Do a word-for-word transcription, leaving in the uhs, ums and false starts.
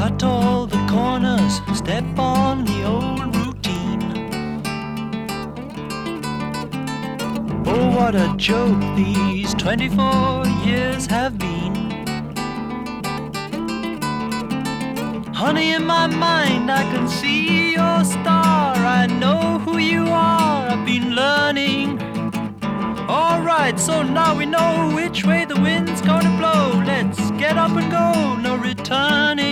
Cut all the corners, step on the old routine. Oh, what a joke these twenty-four years have been. Honey, in my mind I can see your star. I know who you are, I've been learning. Alright, so now we know which way the wind's gonna blow. Let's get up and go, no returning.